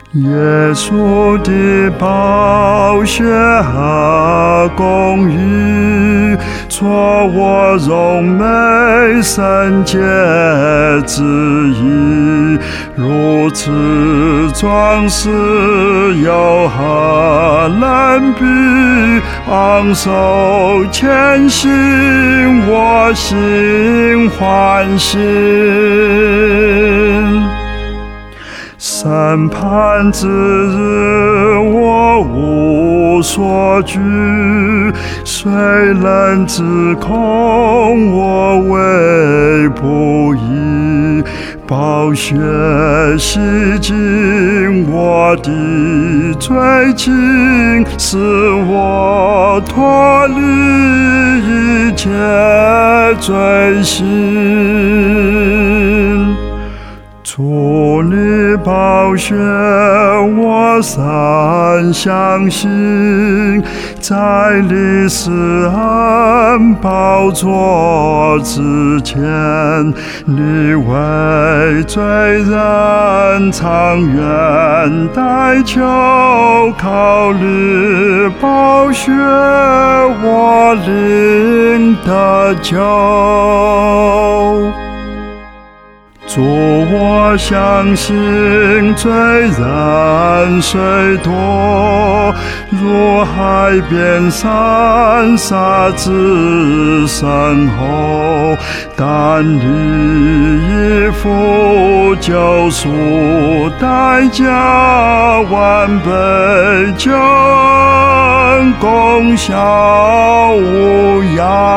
耶稣的宝血和公义，做我荣美圣洁之一。如此壮士，有何能比？昂首前行，我心欢喜。审判之日，我无所惧，谁能指控我为不义？宝血洗净我的罪情，使我脱离一切罪行。主你宝血，我深相信，在你施恩宝座之前，你为罪人长远代求，靠你宝血，我灵得救。主，我相信罪人虽多，如海边沙之深厚，但你已付救赎代价，完备救恩，功效无涯。